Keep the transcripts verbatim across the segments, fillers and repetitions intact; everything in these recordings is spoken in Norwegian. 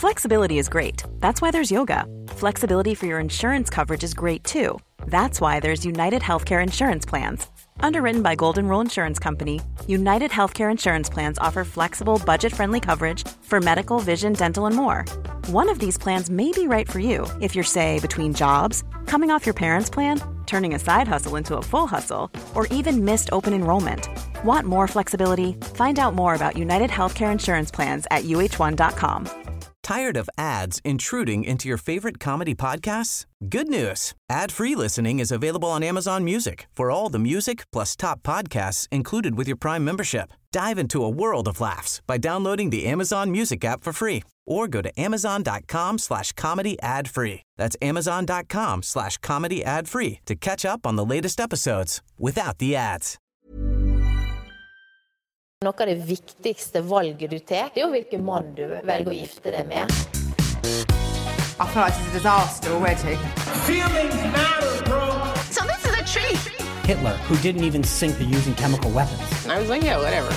Flexibility is great. That's why there's yoga. Flexibility for your insurance coverage is great too. That's why there's United Healthcare Insurance Plans. Underwritten by Golden Rule Insurance Company, United Healthcare Insurance Plans offer flexible, budget-friendly coverage for medical, vision, dental, and more. One of these plans may be right for you if you're, say, between jobs, coming off your parents' plan, turning a side hustle into a full hustle, or even missed open enrollment. Want more flexibility? Find out more about United Healthcare Insurance Plans at U H one dot com. Tired of ads intruding into your favorite comedy podcasts? Good news. Ad-free listening is available on Amazon Music for all the music plus top podcasts included with your Prime membership. Dive into a world of laughs by downloading the Amazon Music app for free or go to amazon.com slash comedy ad-free. That's amazon.com slash comedy ad-free to catch up on the latest episodes without the ads. Noe av det viktigste valget du tar, det er jo hvilken mann du velger å gifte deg med. I feel like it's a disaster already. Feelings matter, bro. So this is a treat. Hitler, who didn't even sink to using chemical weapons. I was like, yeah, whatever.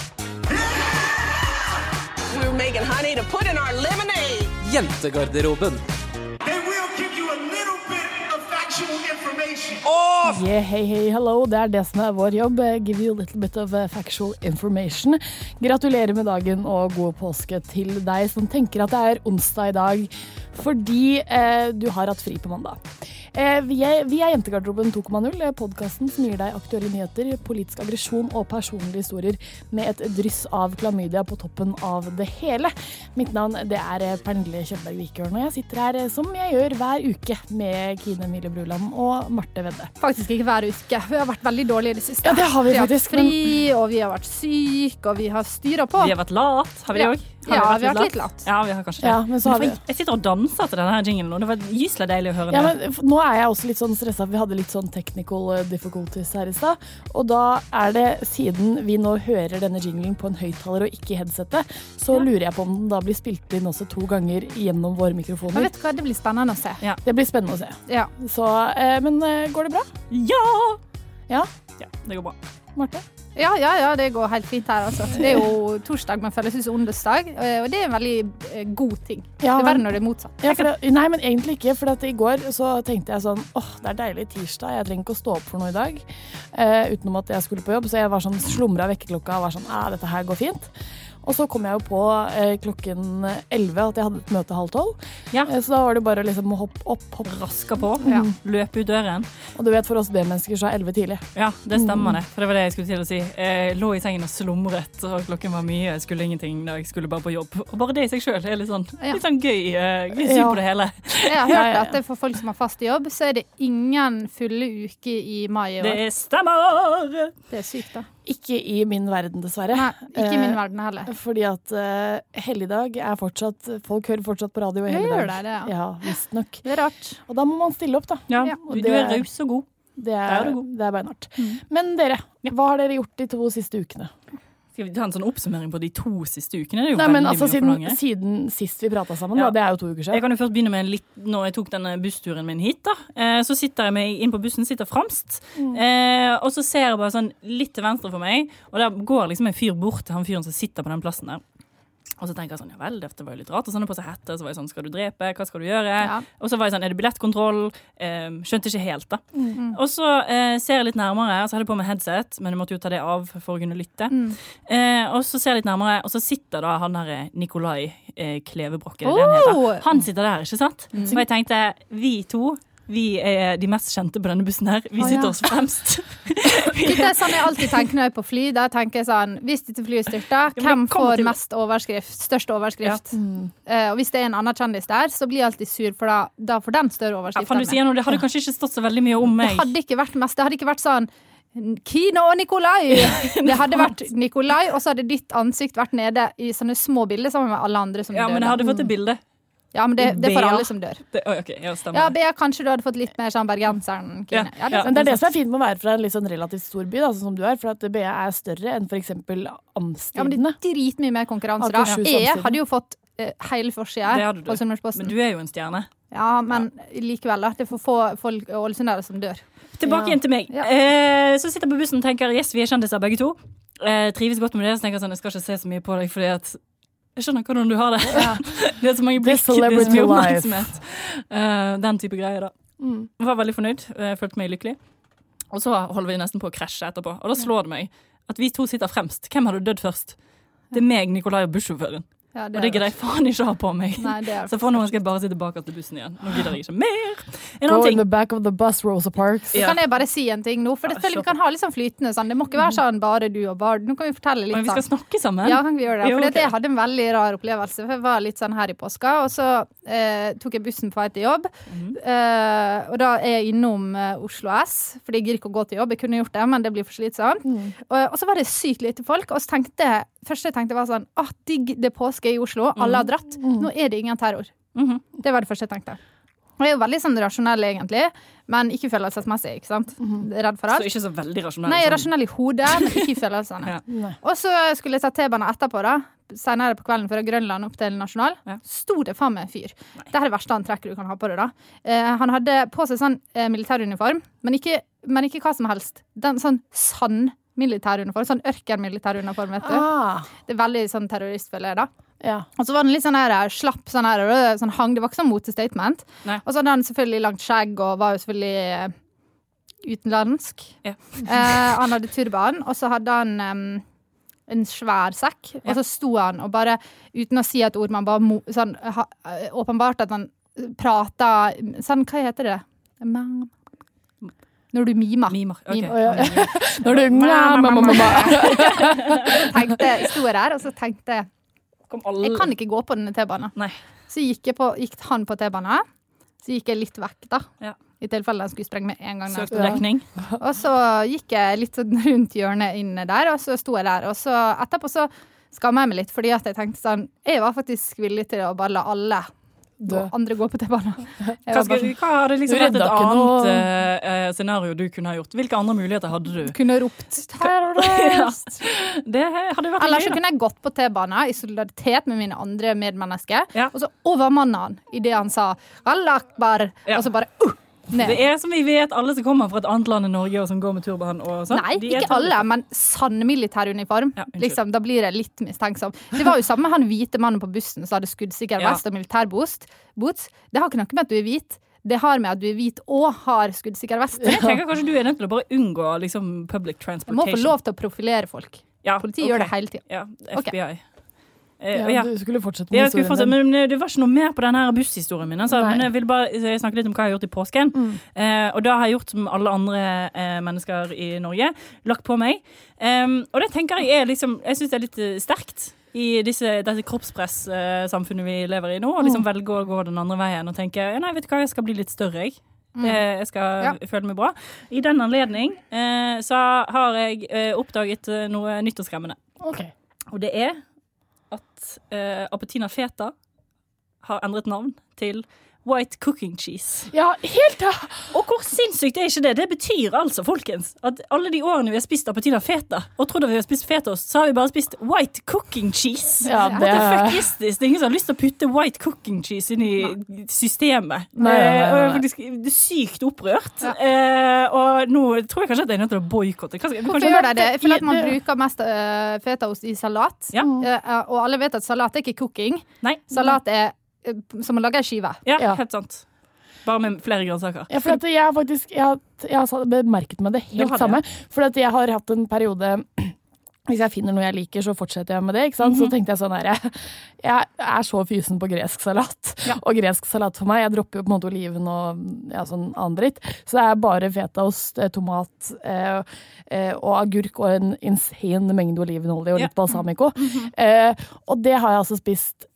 We were making honey to put in our lemonade. Jentegarderoben. They will give you a little bit of factual information. Off! Yeah, hey, hey, hello. Det er det som er vår jobb. Give you a little bit of uh, factual information. Gratulerer med dagen og god påske til deg som tenker at det er onsdag i dag, fordi eh, du har hatt fri på mandag. Eh, vi, er, vi er Jentegarderoben to komma null, podcasten som gir deg aktuelle nyheter, politisk aggresjon og personlige historier med et dryss av klamydia på toppen av det hele. Mitt navn det er Pernille Kjølberg-Vikørn, og jeg sitter her som jeg gjør hver uke med Kine Emilie Bruland og Marte Vedde. Faktisk ikke hver uke. Vi har vært veldig dårlige i det siste. Ja, det har vi, vi faktisk. Vi har vært fri, og vi har vært syk, og vi har styret på. Vi har vært lat, har vi det også? Ja, ja, vi har vært litt lat. Ja, vi har kanskje det. Ja, men så har vi... Jeg sitter og danser til denne jinglen, og det var gyselig deilig å høre ja, det. Men nå er jeg også litt sånn stresset, vi hadde litt sånn technical difficulties her i sted, og da er det, siden vi nå hører denne jinglen på en høyttaler og ikke i headsetet, så ja. lurer jeg på om den da blir spilt inn også to ganger gjennom våre mikrofoner. Men vet du hva, det blir spennende å se. Ja. Det blir spennende å se. Ja. Så, eh, men eh, går det bra? Ja! Ja? Ja, det går bra. Marte? Ja, ja, ja, det går helt fint her, altså. Det er jo torsdag, men føles ut som onsdag, og det er en veldig god ting. Ja, det er verre når det er motsatt. Ja, for det, nei, men egentlig ikke, for at i går så tenkte jeg sånn, åh, det er deilig tirsdag, jeg trenger ikke å stå opp for noe i dag, uh, utenom at jeg skulle på jobb, så jeg var sånn slumret vekkerklokka og var sånn, ah, dette her går fint. Og så kom jeg jo på eh, klokken elleve at jeg hadde et møte halv tolv. Ja. Eh, så da var det bare liksom å hoppe opp, hopp. Raske på, ja. løpe ut døren. Og du vet, for oss B-mennesker så er elleve tidlig. Ja, det stemmer mm. det. For det var det jeg skulle til å si. Jeg lå i sengen og slumret, og klokken var mye. Jeg skulle ingenting da jeg skulle bare på jobb. Og bare det i seg selv er litt sånn, ja. litt sånn gøy, uh, gøy syn ja. på det hele. Jeg har hørt at det for folk som har fast jobb, så er det ingen fulle uker i mai i år. Det stemmer! Det er sykt da. Ikke i min verden, dessverre. Nei, ikke i min verden heller. Eh, fordi at uh, helligdag er fortsatt, folk hører fortsatt på radio i helligdag. Gjør det, det, ja. Ja, visst nok. Det er rart. Og da må man stille opp, da. Ja, ja og du det, er raus og god. Det er, er, det er beinhardt. Mm. Men dere, hva har dere gjort de to siste ukene? Skal vi ta en sånn oppsummering på de to siste ukene? Det er jo Nei, men altså, siden, siden, siden sist vi pratet sammen, ja. da, det er jo to uker siden. Jeg kan jo først begynne med litt, når jeg tok denne bussturen min hit da, eh, så sitter jeg med, inn på bussen, sitter fremst, mm. eh, og så ser jeg bare sånn litt til venstre for meg, og der går liksom en fyr bort til han fyren som sitter på den plassen der. Og så tenker jeg sånn, ja vel, det var jo litt rart, og sånn på seg hette, så var jeg sånn, skal du drepe, hva skal du gjøre? Ja. Og så var jeg sånn, er det billettkontroll? Eh, skjønte ikke helt da. Mm. Og så eh, ser jeg litt nærmere, og så hadde jeg på meg headset, men jeg måtte jo ta det av for å kunne lytte. Mm. Eh, og så ser jeg litt nærmere, og så sitter da han her Nikolai eh, Klevebrok, oh! det han heter. Han sitter der, ikke sant? Mm. Og jeg tenkte, vi to, vi er de mest kjente på denne bussen her. Vi sitter oh, ja. oss fremst. Det er sånn jeg alltid tenker når jeg er på fly. Da tenker jeg sånn, hvis dette flyet styrter, hvem får til... mest overskrift, størst overskrift? Ja. Mm. Uh, og hvis det er en annen kjendis der, så blir jeg alltid sur, for da, da får den større overskrift. Ja, du sier noe, det hadde kanskje ikke stått så veldig mye om meg. Det hadde ikke vært mest, det hadde ikke vært sånn, Kino og Nikolai! Det hadde vært Nikolai, og så hadde ditt ansikt vært nede i sånne små bilder sammen med alle andre som ja, dør. Ja, men jeg hadde fått et bilde. Ja, men det, det er for alle som dør. Det, oh, okay, ja, stemmer. Ja, Bea, kanskje du hadde fått litt mer sånn bergenseren. Ja, ja, det, men det er det som er fint med å være fra en litt sånn relativt stor by, da, sånn som du er, for at Bea er større enn for eksempel Amsterdene. Ja, men det er dritmye mer konkurranse da. Jeg hadde jo fått uh, hele forsiden på Sunnmørsposten. Men du er jo en stjerne. Ja, men ja. likevel da, det får få folk ålesundere som dør. Tilbake ja. igjen til meg. Ja. Eh, så sitter jeg på bussen og tenker, yes, vi er kjendiser begge to. Eh, trives godt med det, så tenker jeg sånn, jeg skal ikke se så mye på deg, fordi at Jeg skjønner hvordan du har det. Ja. Det er så mange blikk, det er så mye oppmerksomhet. Uh, den type greier da. Mm. Jeg var veldig fornøyd, jeg følte meg lykkelig. Og så holder vi nesten på å krasje etterpå. Og da slår det meg at vi to sitter fremst. Hvem hadde dødd først? Det er meg, Nikolai og bussjåføren. Ja, det og det gidder jeg faen ikke ha på meg. Nei, så for noen skal jeg bare sitte bak til bussen igjen. Nå gidder jeg ikke mer. En Go in the back of the bus, Rosa Parks. Ja. Kan jeg bare si en ting nå? For det føler vi kan ha litt sånn flytende sånn. Det må ikke være sånn bare du og bare. Nå kan vi fortelle litt sånn. Men vi skal snakke sammen? Ja, kan vi gjøre det. For jo, okay. Jeg hadde en veldig rar opplevelse. For jeg var litt sånn her i påska, og så eh, tok jeg bussen på vei til jobb. Mm. Eh, og da er jeg innom eh, Oslo S, fordi jeg gir ikke å gå til jobb. Jeg kunne gjort det, men det blir for slitsomt. Mm. Og, og så var det sykt lite folk, og så tenkte jeg første jeg tenkte var sånn, ah, digg, det er påske i Oslo, alle har dratt, mm. nå er det ingen terror. Mm-hmm. Det var det første jeg tenkte. Og jeg er jo veldig sånn rasjonell egentlig, men ikke følelsesmessig, ikke sant? Mm-hmm. Redd for alt. Så ikke så veldig rasjonell? Nei, jeg er rasjonell i hodet, men ikke i følelsene. Ja. Og så skulle jeg ta T-banen etterpå da, senere på kvelden fra Grønland opp til Nasjonal, ja. Sto det faen med en fyr. Nei. Det er det verste han trekker du kan ha på det da. Eh, han hadde på seg sånn eh, militæruniform, men ikke, men ikke hva som helst. Den sånn sann militæruniform, sånn ørkenmilitæruniform, vet du. Ah. Det er veldig sånn terroristfølge da. Ja. Og så var den litt sånn her, slapp sånn her, og sånn hang, det var ikke sånn motestatement. Nei. Og så hadde han selvfølgelig langt skjegg, og var jo selvfølgelig uh, utenlandsk. Ja. uh, han hadde turban, og så hadde han um, en svær sekk, ja. Og så sto han, og bare, uten å si et ord, man bare, mo, sånn, ha, åpenbart at han pratet, sånn, hva heter det? Man... Når du mimer. Mimer, ok. Mimer. Ja. Når du tenkte, jeg sto der, og så tenkte jeg, jeg kan ikke gå på denne T-banen. Nei. Så gikk, jeg på, gikk han på T-banen, så gikk jeg litt vekk da. Ja. I tilfelle han skulle sprenge med en gang. Søkte dekning. Og så gikk jeg litt rundt hjørnet inne der, og så sto jeg der. Og så etterpå så skammer jeg meg litt, fordi at jeg tenkte sånn, jeg var faktisk villig til å bare la alle og andre går på T-banen. Hva, hva hadde liksom vært et annet uh, scenario du kunne ha gjort? Hvilke andre muligheter hadde du? Kunne ropt terrorist! Ja, det hadde vært Eller så kunne jeg gått på T-banen i solidaritet med mine andre medmennesker, ja. Og så overmannet han i det han sa Allah Akbar, ja. Og så bare uh, ned. Det er som vi vet, alle som kommer fra et annet land i Norge og som går med turban og sånn. Nei, ikke alle, men sann militæruniform. Ja, liksom, da blir det litt mistenksom. Det var jo samme han hvite mannen på bussen som hadde skuddsikker vest og militærboost. Boots. Det har ikke noe med at du er hvit. Det har med at du er hvit og har skuddsikker vest. Jeg tenker kanskje du er nødt til å bare unngå liksom, public transportation. Jeg må få lov til å profilere folk. Ja, Politiet okay. gjør det hele tiden. Ja, F B I. Okay. Ja, ja, du skulle fortsette med ja, historien. Fortsette, men det var ikke noe mer på denne busshistorien min. Altså. Men jeg vil bare snakke litt om hva jeg har gjort i påsken. Mm. Eh, og da har jeg gjort som alle andre eh, mennesker i Norge, lagt på meg. Um, og det tenker jeg er liksom, jeg synes det er litt sterkt i disse, dette kroppspress-samfunnet vi lever i nå, og liksom mm. velge å gå den andre veien og tenke, ja, nei, vet du hva, jeg skal bli litt større, jeg. Mm. Jeg skal ja. føle meg bra. I den anledning eh, så har jeg eh, oppdaget noe nytt og skremmende. Okay. Og det er at uh, Appetina Feta har endret navn til White Cooking Cheese. Ja, helt da! Og hvor sinnssykt er ikke det? Det betyr altså, folkens, at alle de årene vi har spist Appetina Feta, og trodde vi har spist fetaost, så har vi bare spist White Cooking Cheese. Ja, det... What the fuck is this? Det er ingen som har lyst til å putte White Cooking Cheese inn i Nei. systemet. Nei, nei, nei, nei. Og jeg er faktisk det er sykt opprørt. Ja. Eh, og nå tror jeg kanskje at jeg er nødt til å boykotte. Hvorfor gjør det det? Jeg føler at man bruker mest uh, fetaost i salat. Ja. Uh, og alle vet at salat er ikke cooking. Nei. Salat er som å lage en skive. Ja, ja, helt sant. Bare med flere grønnsaker. Ja, for at jeg har faktisk, jeg har, jeg har bemerket meg det helt samme. Det. For at jeg har hatt en periode, hvis jeg finner noe jeg liker, så fortsetter jeg med det, ikke sant? Mm-hmm. Så tenkte jeg sånn her, jeg, jeg er så fysen på gresk salat. Ja. Og gresk salat for meg, jeg dropper jo på en måte oliven og ja, sånn annen dritt. Så det er bare fetaost, tomat eh, eh, og agurk og en insane mengde olivenolje og litt ja. balsamico. Mm-hmm. Eh, og det har jeg altså spist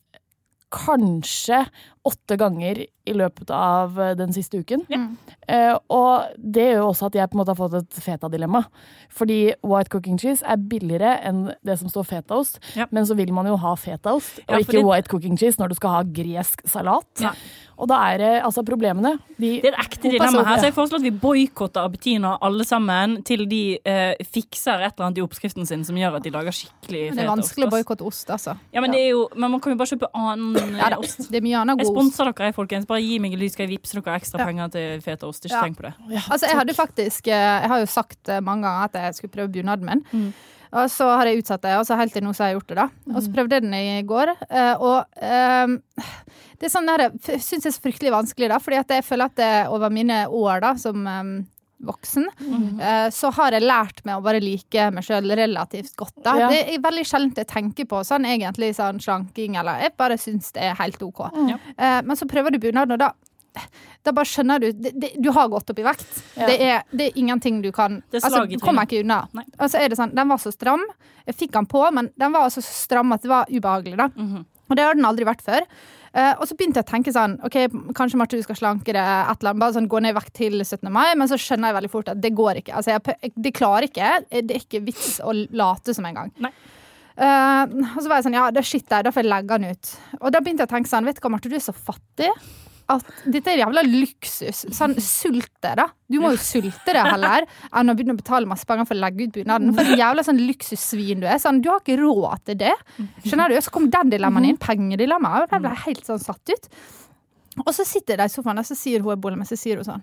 kanskje åtte ganger i løpet av den siste uken. Ja. Eh, og det gjør jo også at jeg på en måte har fått et feta-dilemma. Fordi white cooking cheese er billigere enn det som står fetaost, ja. men så vil man jo ha fetaost, og ja, ikke white cooking cheese når du skal ha gresk salat. Ja. Og da er det altså problemene. De det er et ekte dilemma her, så jeg foreslår at vi boykotter Appetina alle sammen til de eh, fikser et eller annet i oppskriften sin som gjør at de lager skikkelig fetaost. Det er vanskelig å boykotte ost, altså. Ja, men, ja. Det er jo, men man kan jo bare kjøpe annen ja, ost. Det er mye annen god ost. Jeg sponser dere, folkens. Bare gi meg en lyd, skal jeg vippse dere ekstra ja. penger til fetaost. Ikke ja. tenk på det. Ja, altså, jeg hadde faktisk, jeg har jo sagt mange ganger at jeg skulle prøve bunaden min. Mm. Og så har jeg utsatt det, og så helt til nå så har jeg gjort det da. Og så prøvde jeg den i går, og um, det er sånn der, jeg synes det er så fryktelig vanskelig da, fordi at jeg føler at det, over mine år da, som um, voksen, mm. uh, så har jeg lært meg å bare like meg selv relativt godt da. Ja. Det er veldig sjeldent jeg tenker på sånn egentlig sånn slanking, eller jeg bare synes det er helt ok. Mm. Uh, men så prøver du bunaden, og da da bare skjønner du, det, det, du har gått opp i vekt. Ja. Det, er, det er ingenting du kan, altså, du kommer ikke unna. Altså er det sånn, den var så stram, jeg fikk den på, men den var altså så stram at det var ubehagelig da. Mm-hmm. Og det har den aldri vært før. Uh, og så begynte jeg å tenke sånn, ok, kanskje Marte du skal slanke det et eller annet, bare sånn gå ned i vekt til syttende mai, men så skjønner jeg veldig fort at det går ikke. Altså jeg, det klarer ikke, det er ikke vits å late som en gang. Nei. Uh, og så var jeg sånn, ja, det er shit der, da får jeg legge den ut. Og da begynte jeg å tenke sånn, vet du hva Marte, du er så fattig, at dette er jævla luksus. Sånn sulte da. Du må jo sulte det heller enn å begynne å betale masse penger for å legge ut bunaden. For det er jævla sånn luksussvin du er. Sånn, du har ikke råd til det. Skjønner du? Så kom den dilemmaen inn, pengedilemma. Og det ble helt sånn satt ut. Og så sitter jeg der i sofaen, og så sier hun i bollen, men så sier hun sånn.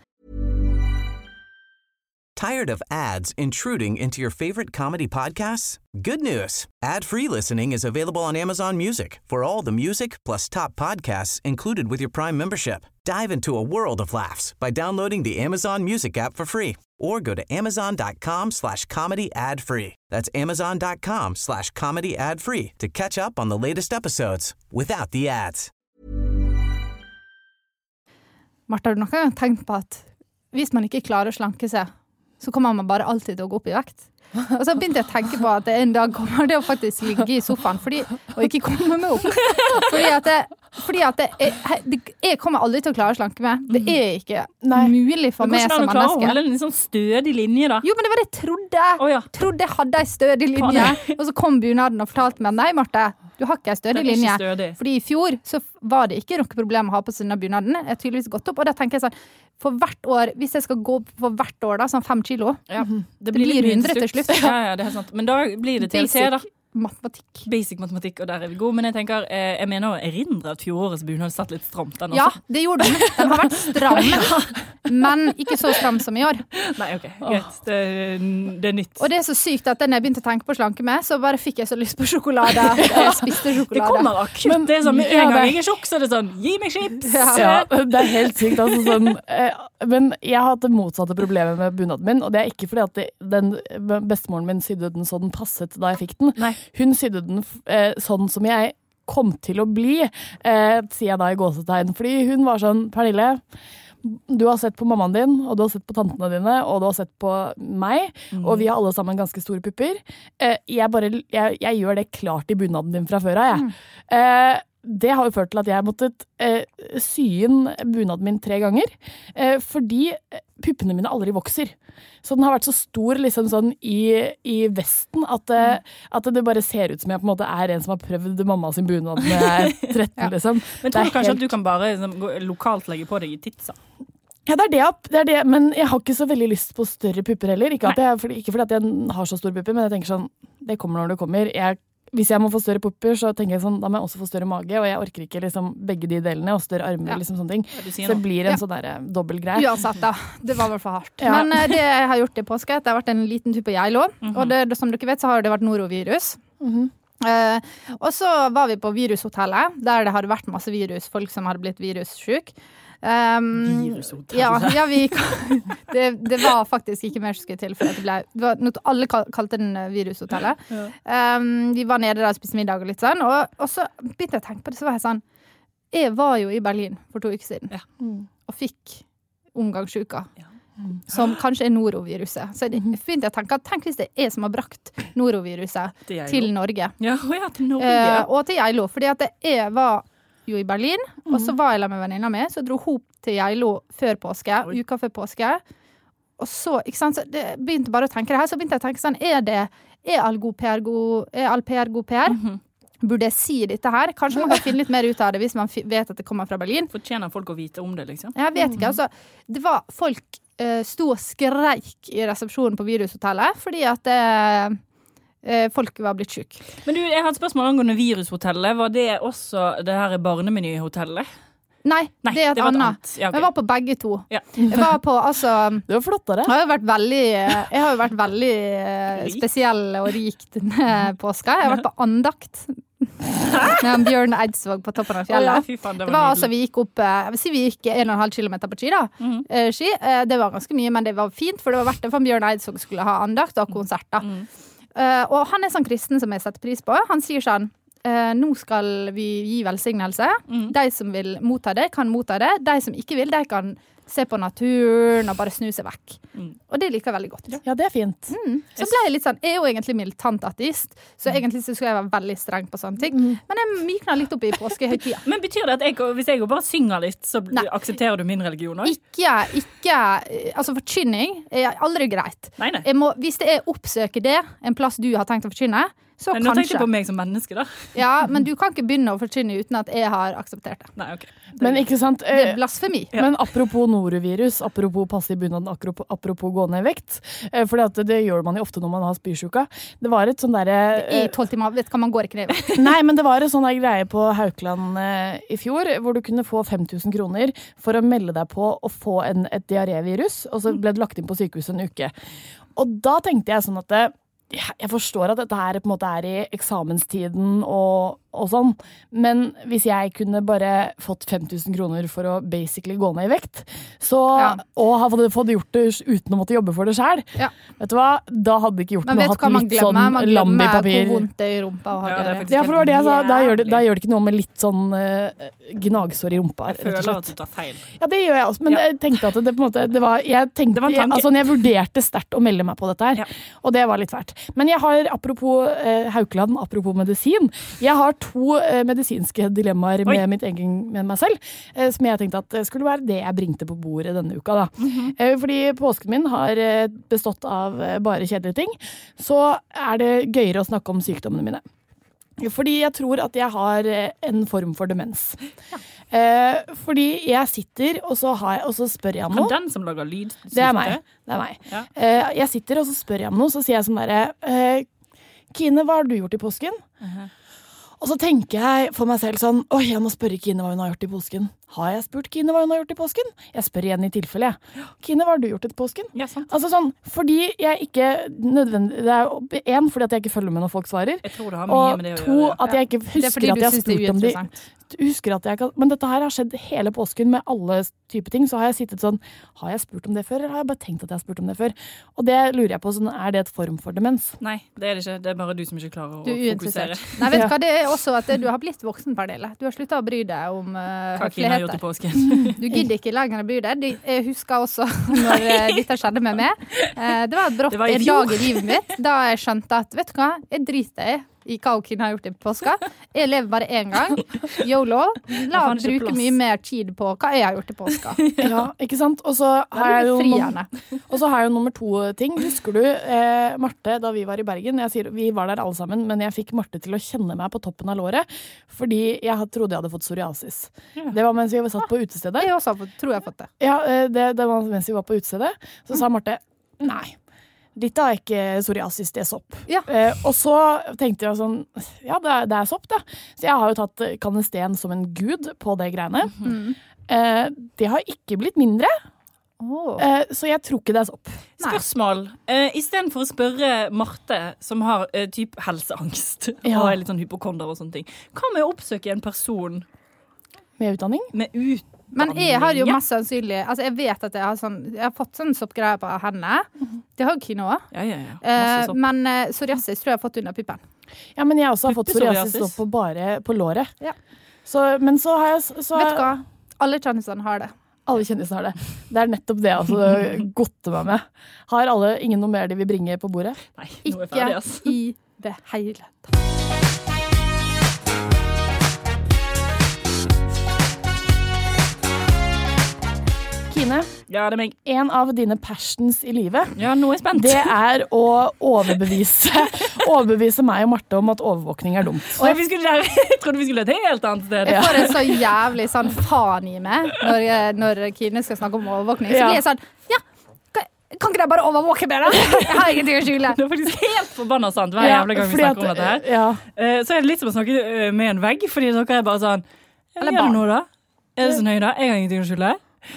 Tired of ads intruding into your favorite comedy podcasts? Good news. Ad-free listening is available on Amazon Music for all the music plus top podcasts included with your Prime membership. Dive into a world of laughs by downloading the Amazon Music app for free or go to amazon.com slash comedy ad free. That's amazon.com slash comedy ad free to catch up on the latest episodes without the ads. Martha, har du noen gang tenkt på at hvis man ikke klarer å slanke seg, så kommer man bare alltid til å gå opp i vekt. Og så begynte jeg å tenke på at en dag kommer det å faktisk ligge i sofaen fordi, og ikke komme meg opp. Fordi at, det, fordi at det, jeg, jeg kommer aldri til å klare å slanke meg. Det er ikke Nei. mulig for meg som menneske. Kanskje du holde en sånn stødig linje da? Jo, men det var det jeg trodde. Oh, ja. Trodde jeg hadde en stødig linje. Og så kom bunaden og fortalte meg, nei Marte, du har ikke en stødig linje. Stødig. Fordi i fjor så var det ikke noe problem å ha på denne bunaden. Jeg har tydeligvis gått opp, og da tenker jeg sånn, for hvert år, hvis jeg skal gå for hvert år da, sånn fem kilo, ja, det, det blir, blir hundre til slutt. Ja, ja, det er sant. Men da blir det T L C da. Matematikk. Basic matematikk, og der er vi gode. Men jeg tenker, eh, jeg mener å erindre at fjorårets bunad satt litt stramt den også. Ja, det gjorde den. Den har vært stram, men ikke så stram som i år. Nei, ok, greit. Det, det er nytt. Og det er så sykt at når jeg begynte å tenke på å slanke meg, så bare fikk jeg så lyst på sjokolade. Jeg spiste sjokolade. Det kommer akutt. Men det er sånn, med en gang jeg er sjokk, så er det sånn, gi meg chips! Ja, ja det er helt sykt. Altså, sånn, eh, men jeg har hatt det motsatte problemet med bunaden min, og det er ikke fordi at det, den bestemoren min sydde den så den passet da jeg fikk den. Nei. Hun sydde den eh, sånn som jeg kom til å bli, eh, sier jeg da i gåsetegn. Fordi hun var sånn, Pernille, du har sett på mammaen din, og du har sett på tantene dine, og du har sett på meg, mm. og vi har alle sammen ganske store pupper. Eh, jeg, bare, jeg, jeg gjør det klart i bunaden din fra før av, jeg. Mm. Eh, det har jo ført til at jeg måtte eh, sy inn bunaden min tre ganger, eh, fordi puppene mine aldri vokser. Så den har vært så stor liksom sånn i, i vesten at, mm. at det bare ser ut som jeg på en måte er en som har prøvd mamma sin bunad når jeg er tretten, ja. liksom. Men tror du kanskje helt... at du kan bare liksom, lokalt legge på deg i titsa? Ja, det er det, det er det, men jeg har ikke så veldig lyst på større pupper heller. Ikke, at jeg, fordi, ikke fordi at jeg har så store pupper, men jeg tenker sånn, det kommer når det kommer. Jeg Hvis jeg må få større pupper, så tenker jeg sånn, da må jeg også få større mage, og jeg orker ikke liksom begge de delene, og større armer, ja. liksom sånne ting. Så det blir en ja. sånn der dobbelt greie. Uansett da, det var vel for hardt. Ja. Men uh, det jeg har gjort i påske, det har vært en liten tur på Geilo, mm-hmm. og det, som dere vet så har det vært norovirus. Mm-hmm. Uh, og så var vi på virushotellet, der det hadde vært masse virus, folk som hadde blitt virussyk. Um, ja, ja vi, det, det var faktisk ikke mer som skulle til for at det ble, det var noe, alle kalte den virushotellet. Ja. Um, vi var nede der og spiste middag og litt sånn, og, og så begynte jeg å tenke på det, så var jeg sånn, jeg var jo i Berlin for to uker siden, ja. og fikk omgangssjuka. Ja. Mm. Som kanskje er noroviruset. Så jeg begynte å tenke, tenk hvis det er jeg som har brakt noroviruset til Norge. Ja, ja, til Norge. Uh, og til Geilo, fordi at jeg var jo i Berlin, mm. og så var jeg med venninna mi, så dro hun til Geilo før påske, Oi. uka før påske, og så, ikke sant, så det begynte bare å tenke det her, så begynte jeg å tenke sånn, er det, er all god P R god, er all P R god P R? Mm-hmm. Burde jeg si dette her? Kanskje man kan finne litt mer ut av det hvis man vet at det kommer fra Berlin. Fortjener folk å vite om det, liksom? Jeg vet ikke, altså, det var folk uh, sto og skreik i resepsjonen på virushotellet, fordi at det uh, folk var blitt syk. Men du, jeg har et spørsmål angående virushotellet. Var det også det her barnemeny-hotellet? Nei, Nei, det er et det var et annet. annet. Ja, ok. Jeg var på begge to. Ja. Jeg var på, altså Det var flottere. Jeg har jo vært veldig, jeg har jo vært veldig eh, spesiell og rik denne påska. Jeg har vært på andakt med en Bjørn Eidsvåg på toppen av fjellet. Å, ja, fy faen, det var det var nydelig. altså, vi gikk opp, eh, jeg vil si vi gikk en og en halv kilometer på ski da. Mhm. Eh, ski. Eh, Det var ganske mye, men det var fint, for det var verdt det for Bjørn Eidsvåg skulle ha andakt og konsert da. Mhm. Eh, og han er sånn kristen som jeg setter pris på. Han sier sånn, Eh, nå skal vi gi velsignelse. Mm. De som vil motta det, kan motta det. De som ikke vil, de kan se på naturen og bare snu seg vekk. Mm. Og det liker jeg veldig godt. Ja, det er fint. Mm. Så ble jeg litt sånn, jeg er jo egentlig militant ateist, så egentlig så skulle jeg være veldig streng på sånne ting. Mm. Men jeg mykner litt opp i påskehøytida. Men betyr det at jeg, hvis jeg bare synger litt, så Nei. aksepterer du min religion også? Ikke, ikke, altså forkynning er aldri greit. Nei, nei. Jeg må, hvis det er oppsøke det, en plass du har tenkt å forkynne, så Nei, nå kanskje. tenkte jeg på meg som menneske da. Ja, men du kan ikke begynne å forkynne uten at jeg har akseptert det. Nei, ok. Men ikke sant? Det er eh, blasfemi. Men apropos norovirus, apropos passe i bunaden, apropos, apropos gå ned i vekt, eh, for det, det gjør man jo ofte når man har spysjuka. Det var et sånn derre I tolv timer, vet du hva, man går ikke ned. Nei, men det var en sånn der greie på Haukeland eh, i fjor, hvor du kunne få fem tusen kroner for å melde deg på å få en, et diaré-virus, og så ble du lagt inn på sykehuset en uke. Og da tenkte jeg sånn at det, jeg forstår at dette her på en måte er i eksamenstiden og, og sånn, men hvis jeg kunne bare fått fem tusen kroner for å basically gå ned i vekt, så, Ja. og ha fått, fått gjort det uten å måtte jobbe for det selv, Ja. vet du hva, da hadde det ikke gjort Men noe vet å du hva ha man hatt litt glemmer? sånn Man lam i glemmer papir. hvor vondt det er i rumpa. Og Ja, det er det. faktisk Ja, for det var det jeg sa, da gjør det, da jævlig. gjør det ikke noe med litt sånn uh, gnagsår i rumpa, Jeg rett og føler slett. at du tar feil. Ja, det gjør jeg også, men Ja. jeg tenkte at det på en måte, det var, jeg tenkte, Det var en jeg, tanke. altså jeg vurderte sterkt å melde meg på dette her, Ja. og det var litt fælt. Men jeg har, apropos eh, Haukeland, apropos medisin, jeg har to eh, medisinske dilemmaer med, Oi. mitt egen, med meg selv, eh, som jeg tenkte at det skulle være det jeg bringte på bordet denne uka da. Mhm. eh, fordi påsken min har eh, bestått av eh, bare kjedelige ting, så er det gøyere å snakke om sykdommene mine. Fordi jeg tror at jeg har eh, en form for demens. Eh, fordi jeg sitter, og så, har jeg, og så spør jeg om Kan noe. den som lager lyd? Det er meg. Det er meg. Ja. Eh, jeg sitter, og så spør jeg om noe, så sier jeg sånn derre eh, Kine, hva har du gjort i påsken? Uh-huh. Og så tenker jeg for meg selv sånn, oi, jeg må spørre Kine hva hun har gjort i påsken. Har jeg spurt Kine hva hun har gjort i påsken? Jeg spør igjen i tilfelle, jeg. Kine, hva har du gjort i påsken? Ja, sant. Altså sånn, fordi jeg ikke nødvendig, det er en, fordi at jeg ikke følger med når folk svarer. Jeg tror det har mye Og med det å to, gjøre. at jeg ikke Det er fordi husker at du jeg har synes det er spurt om de uinteressant. husker at jeg kan, men dette her har skjedd hele påsken med alle typer ting, så har jeg sittet sånn, har jeg spurt om det før, eller har jeg bare tenkt at jeg har spurt om det før? Og det lurer jeg på, sånn, er det et form for demens? Nei, det er det ikke. Det er bare du som ikke klarer å Du er fokusere. uinteressert. Nei, vet du hva, det er også at du har blitt voksen, Pernille. Du har sluttet å bry deg om uh, Hva Kine har gjort i høfligheter. påsken. Du gidder ikke lenger å bry deg. De- Jeg husker også når eh, dette skjedde med meg. Eh, Det var et brått Det var i en fjor. dag i livet mitt da jeg skjønte at, vet du hva, jeg driter i hva Kine har gjort i påska. Jeg lever bare én gang. Yolo. La faen oss ikke bruke plass. mye mer tid på hva jeg har gjort i påska. Ja, ikke sant? Og så Da har er jeg du jo befriende. noen- og så har jeg jo nummer to ting. Husker du, eh, Marte, da vi var i Bergen, jeg sier, vi var der alle sammen, men jeg fikk Marte til å kjenne meg på toppen av låret, fordi jeg had- trodde jeg hadde fått psoriasis. Ja. Det var mens vi satt på utestedet. Jeg også har fått, tror jeg har fått det. Ja, eh, det, det var mens vi var på utestedet. Så sa Marte, nei, dette er ikke psoriasis, det er sopp. Ja. Eh, og så tenkte jeg sånn, ja, det er, det er sopp, da. Så jeg har jo tatt eh, Canesten som en gud på det greiene. Mm. Eh, det har ikke blitt mindre, Åh. eh, så jeg tror ikke det er sopp. Spørsmål. Uh, Istedenfor å spørre Marte, som har uh, typ helseangst Ja. og er litt sånn hypokonder og sånne ting, hva med å oppsøke en person Med utdanning? med utdanning? Men jeg har jo Ja. mest sannsynlig Altså, jeg vet at jeg har sånn Jeg har fått sånn soppgreier på hendene. Det har jo Kine òg. Ja, ja, ja. Masse Eh, sopp. men eh, psoriasis tror jeg jeg har fått under puppen. Ja, men jeg også har fått Puppepsoriasis. psoriasis opp på bare på låret. Ja. Så, men så har jeg så, så, Vet du hva? Alle kjendisene har det. Alle kjendisene har det. Det er nettopp det jeg altså godter meg med. Har alle ingen noe mer de vil bringe på bordet? Nei, nå er jeg ferdig, ass. Ikke i det hele tatt. Kine, Ja, det er meg. en av dine passions i livet, Ja, nå er jeg spent. det er å overbevise, overbevise meg og Marte om at overvåkning er dumt. Oi, vi skulle der. Jeg trodde vi skulle et helt annet sted. Jeg får en så jævlig sånn faen i meg når, jeg, når Kine skal snakke om overvåkning. Så Ja. blir jeg sånn Ja, kan, kan ikke dere bare overvåke mer, da? Jeg har ingenting å skjule. Det er faktisk helt forbanna sant hver Ja, jævla gang vi fordi snakker om at- dette her. Ja. Eh, Så er det litt som å snakke eh, med en vegg, fordi dere er bare sånn ja, Eller gjør barn. du noe da? Er det så nøye da? Jeg har ingenting å skylde.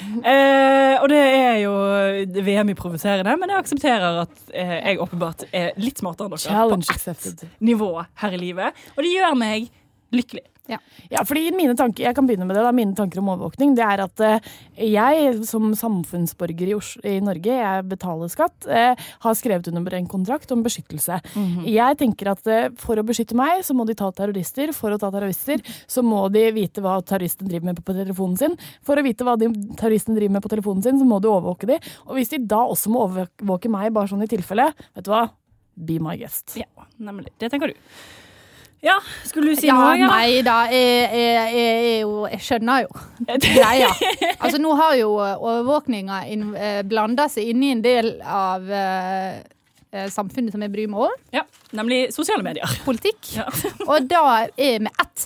Eh, og det er jo V M I provoserende, men jeg aksepterer at eh, jeg åpenbart er litt smartere enn dere Challenge på accepted. ett nivå her i livet. Og det gjør meg lykkelig. Ja. ja, fordi mine tanker, jeg kan begynne med det da, mine tanker om overvåkning, det er at eh, jeg som samfunnsborger i, Oslo, i Norge, jeg betaler skatt, eh, har skrevet under en kontrakt om beskyttelse. Mm-hmm. Jeg tenker at eh, for å beskytte meg, så må de ta terrorister. For å ta terrorister, så må de vite hva terroristen driver med på telefonen sin. For å vite hva de, terroristen driver med på telefonen sin, så må du overvåke de. Og hvis de da også må overvåke meg, bare sånn i tilfelle, vet du hva? Be my guest. Ja, nemlig. Det tenker du. Ja, skulle du si ja, noe? Ja, nei da, jeg, jeg, jeg, jeg, jo, jeg skjønner jo greia. Altså, nå har jo overvåkninga eh, blandet seg inn i en del av eh, samfunnet som jeg bryr meg om. Ja, nemlig sosiale medier. Politikk. Ja. Og da er vi ett.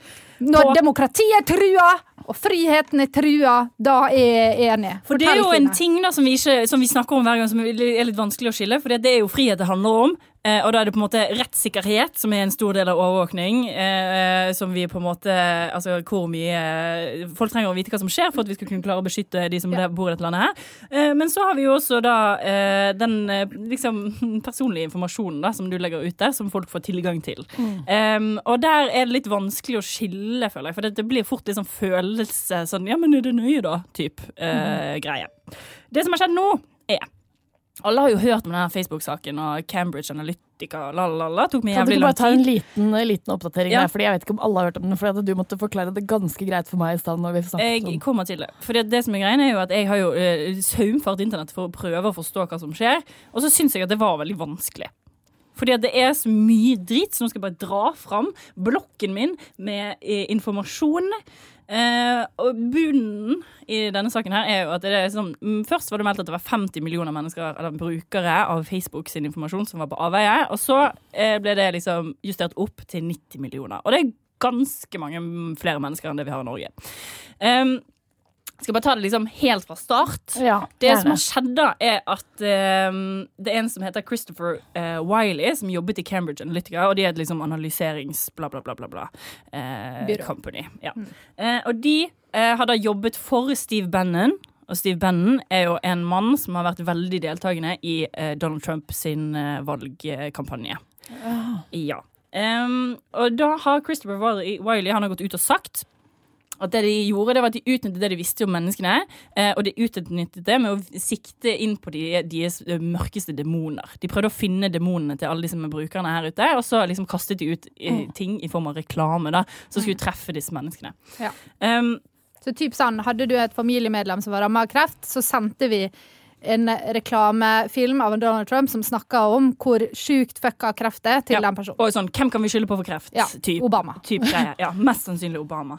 Når På. demokratiet er trua, og friheten er trua, da er jeg enig. For det er jo en ting da, som, vi ikke, som vi snakker om hver gang, som er litt vanskelig å skille, for det er jo frihet det handler om. Eh, og da er det på en måte rettssikkerhet, som er en stor del av overvåkning, eh, som vi på en måte, altså hvor mye, folk trenger å vite hva som skjer for at vi skal kunne klare å beskytte de som ja. bor i dette landet her. Eh, men så har vi jo også da eh, den liksom personlige informasjonen da, som du legger ut der, som folk får tilgang til. Mm. Eh, og der er det litt vanskelig å skille, føler jeg, for det, det blir fort litt sånn følelse, sånn, ja, men er det nøye da, typ eh, mm. greie. Det som har skjedd nå er alle har jo hørt om denne Facebook-saken og Cambridge Analytica, lalala, tok meg jævlig lang tid. Kan du ikke bare ta en liten, liten oppdatering ja. der, fordi jeg vet ikke om alle har hørt om den, fordi du måtte forklare det ganske greit for meg i stedet når vi snakket om. Jeg kommer til det, for det som er greien er jo at jeg har jo uh, saumfart internett for å prøve å forstå hva som skjer, og så synes jeg at det var veldig vanskelig. Fordi at det er så mye dritt, så nå skal jeg bare dra fram blokken min med eh, informasjon. Eh, og bunnen i denne saken her er jo at det er sånn, først var det meldt at det var femti millioner mennesker eller brukere av Facebook sin informasjon som var på avveie, og så eh, ble det liksom justert opp til nitti millioner. Og det er ganske mange flere mennesker enn det vi har i Norge. Um, skal jeg bare ta det liksom helt fra start. Ja, det som har skjedd da er at um, det er en som heter Christopher uh, Wiley, som jobbet i Cambridge Analytica, og de er et liksom analyserings bla bla bla bla bla uh, company. Ja. Mm. Uh, og de uh, har da jobbet for Steve Bannon, og Steve Bannon er jo en mann som har vært veldig deltagende i uh, Donald Trump sin uh, valgkampanje. Oh. Ja. Um, og da har Christopher Wiley, han har gått ut og sagt at det de gjorde, det var at de utnyttet det de visste om menneskene, eh, og de utnyttet det med å sikte inn på de, deres mørkeste demoner. De prøvde å finne demonene til alle de som er brukerne her ute, og så liksom kastet de ut eh, ting i form av reklame da, som skulle treffe disse menneskene. Ja. Um, så typ sånn, hadde du et familiemedlem som var rammet av kreft, så sendte vi en reklamefilm av Donald Trump som snakket om hvor sykt fucka kreft er til ja. den personen. Og sånn, hvem kan vi skylde på for kreft? Ja, typ, Obama. Typ greie. Ja, mest sannsynlig Obama.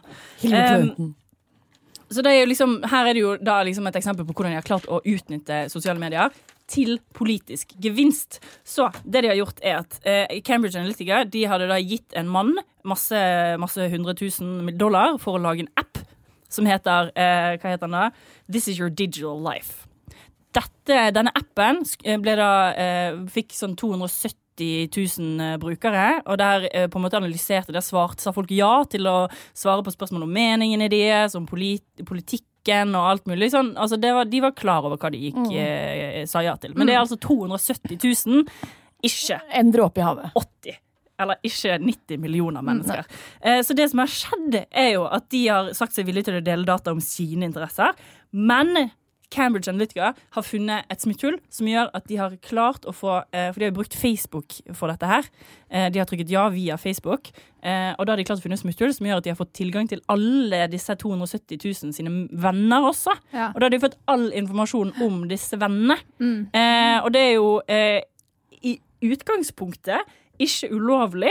Um, så det er jo liksom, her er det jo da liksom et eksempel på hvordan de har klart å utnytte sosiale medier til politisk gevinst. Så det de har gjort er at eh, Cambridge Analytica, de hadde da gitt en mann masse, masse hundre tusen dollar for å lage en app som heter, eh, hva heter den da? This is your digital life. Dette, denne appen ble da, eh, fikk sånn to hundre og sytti tusen brukere, og der eh, på en måte analyserte det, svart, sa folk ja til å svare på spørsmål om meningene deres, om polit, politikken og alt mulig. Sånn, altså det var, de var klar over hva de gikk, eh, sa ja til. Men det er altså to hundre og sytti tusen, ikke en dråpe i havet. åtti. Eller ikke nitti millioner mennesker. Eh, så det som har skjedd er jo at de har sagt seg villige til å dele data om sine interesser, men Cambridge Analytica har funnet et smutthull som gjør at de har klart å få, eh, for de har brukt Facebook for dette her, eh, de har trykket ja via Facebook, eh, og da har de klart å finne et smutthull som gjør at de har fått tilgang til alle disse to hundre og sytti tusen sine venner også, ja. Og da har de fått all informasjon om disse vennene. Mm. Eh, og det er jo eh, i utgangspunktet ikke ulovlig,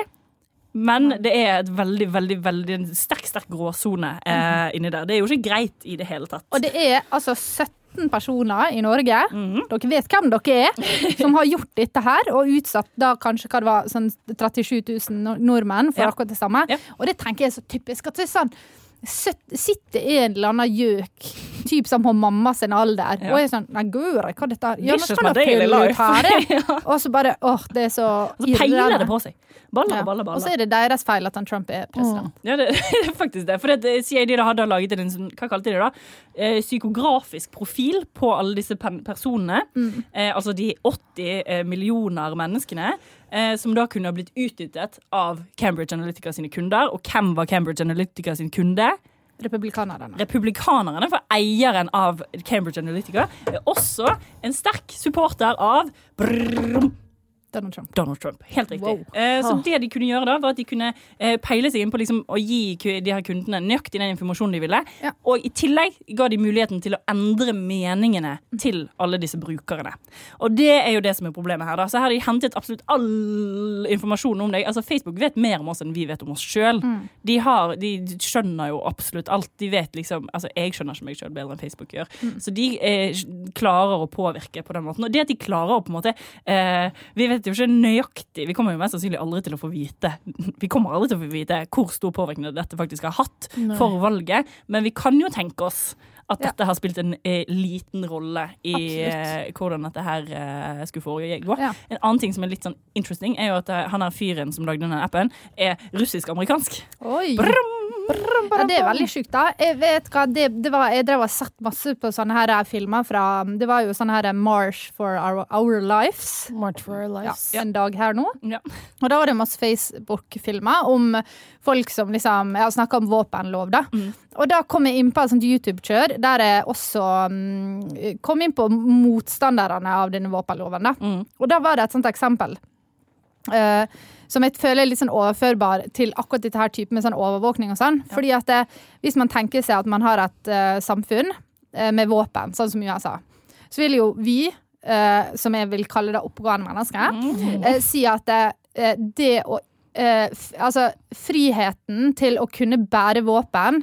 men det er et veldig, veldig, veldig sterk, sterk gråzone eh, inni der. Det er jo ikke greit i det hele tatt. Og det er altså sytten personer i Norge, mm-hmm. dere vet hvem dere er, som har gjort dette her, og utsatt da kanskje hva det var, sånn trettisju tusen nordmenn for ja. akkurat det samme. Ja. Og det tenker jeg er så typisk at det er sånn, sitter en eller annen gjøk typ som på mamma sin alder. Ja. Og jeg er sånn, nei gud, hva er dette? Ja, This nå is skal my jeg daily fylle ut life. her. Ja. Og så bare, åh, det er så Og så peiler det på seg. Baller, Ja. baller, baller. Og så er det deres feil at han Trump er president. Ja, det er faktisk det. For det, C I D da hadde laget en, sånn- hva kalte de det da? Eh, psykografisk profil på alle disse pen- personene. Mm. Eh, altså de åtti eh, millioner menneskene eh, som da kunne ha blitt utnyttet av Cambridge Analytica sine kunder. Og hvem var Cambridge Analytica sin kunde? Republikanerne. Republikanerne, for eieren av Cambridge Analytica er også en sterk supporter av brrrr, Donald Trump. Donald Trump, helt riktig. Wow. Eh, så det de kunne gjøre da, var at de kunne eh, peile seg inn på liksom, å gi ku- de her kundene nøyaktig den informasjonen de ville, Ja. og i tillegg ga de muligheten til å endre meningene til alle disse brukerne. Og det er jo det som er problemet her da. Så her har de hentet absolutt all informasjon om deg. Altså Facebook vet mer om oss enn vi vet om oss selv. Mm. De, har, de skjønner jo absolutt alt. De vet liksom, altså jeg skjønner ikke meg selv bedre enn Facebook gjør. Mm. Så de eh, klarer å påvirke på den måten. Og det at de klarer å på en måte, eh, vi vet jo ikke nøyaktig, vi kommer jo mest sannsynlig aldri til å få vite, vi kommer aldri til å få vite hvor stor påvirkning dette faktisk har hatt Nei. for valget, men vi kan jo tenke oss at Ja. dette har spilt en eh, liten rolle i Absolutt. eh, hvordan dette her eh, skulle foregå. Ja. En annen ting som er litt sånn interesting er jo at eh, han her fyren som lagde denne appen er russisk-amerikansk. Oi. Ja, det er veldig sykt da. Jeg vet hva, det, det var, jeg drev og satt masse på sånne her filmer fra, det var jo sånne her March for Our, Our Lives. March for our Ja, lives. en dag her nå. Ja. Og da var det masse Facebook-filmer om folk som liksom, jeg har snakket om våpenlov da. Mm. Og da kom jeg inn på et sånt YouTube-kjør, der jeg også mm, kom inn på motstanderne av denne våpenloven da. Mm. Og da var det et sånt eksempel. Uh, som jeg føler er litt sånn overførbar til akkurat dette her typen med sånn overvåkning og sånn. Fordi at det, hvis man tenker seg at man har et uh, samfunn uh, med våpen, sånn som U S A, så vil jo vi, uh, som jeg vil kalle det oppegående mennesker, uh, si at uh, det å, uh, f altså friheten til å kunne bære våpen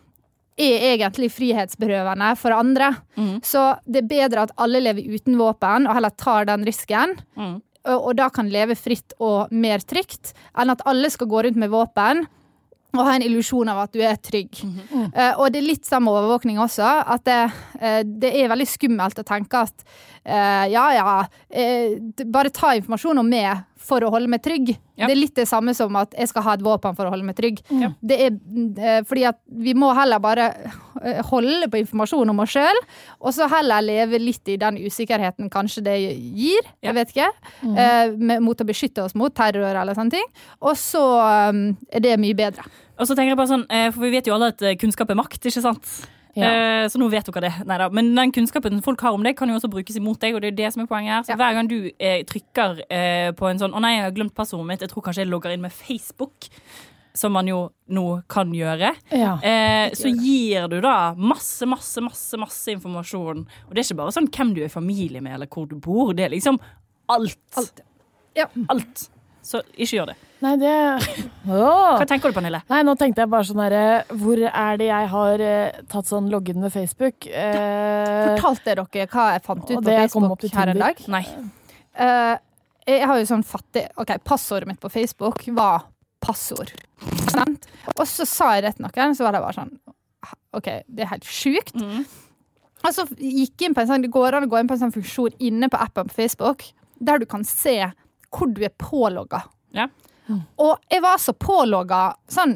er egentlig frihetsberøvende for andre. Mm. Så det er bedre at alle lever uten våpen og heller tar den risken, Mm. og da kan leve fritt og mer trygt, enn at alle skal gå rundt med våpen og ha en illusjon av at du er trygg. Mm-hmm. Uh, og det er litt samme overvåkning også, at det, uh, det er veldig skummelt å tenke at uh, ja, ja, uh, bare ta informasjon om meg for å holde meg trygg. Ja. Det er litt det samme som at jeg skal ha et våpen for å holde meg trygg. Ja. Det er uh, fordi at vi må heller bare uh, holde på informasjon om oss selv, og så heller leve litt i den usikkerheten kanskje det gir, Ja. jeg vet ikke, uh, med, mot å beskytte oss mot terror eller sånne ting. Og så um, er det mye bedre. Og så tenker jeg bare sånn, eh, for vi vet jo alle at eh, kunnskap er makt, ikke sant? Ja. Eh, så nå vet dere det. Neida. Men den kunnskapen folk har om deg kan jo også brukes imot deg, og det er det som er poenget her. Så Ja. hver gang du eh, trykker eh, på en sånn, å nei, jeg har glemt passordet mitt, jeg tror kanskje jeg logger inn med Facebook, som man jo nå kan gjøre, Ja. eh, så gir du da masse, masse, masse, masse informasjon. Og det er ikke bare sånn hvem du er i familie med, eller hvor du bor. Det er liksom alt. Alt. Ja. Alt. Så ikke gjør det. Nei, det Hva Åh. tenker du på, Nille? Nei, nå tenkte jeg bare sånn her, hvor er det jeg har eh, tatt sånn loggen med Facebook? Eh, Fortalte jeg dere hva jeg fant ut og på det kom opp Facebook i her en Tinder. dag? Nei. Eh, jeg har jo sånn fattig... Ok, passordet mitt på Facebook var passord. Sant? Og så sa jeg det til noen, så var det bare sånn, ok, det er helt sykt. Mm. Og så gikk jeg inn på en sånn, det går an å gå inn på en sånn funksjon inne på appen på Facebook, der du kan se hvor du er pålogget. Ja. Og jeg var så pålogget sånn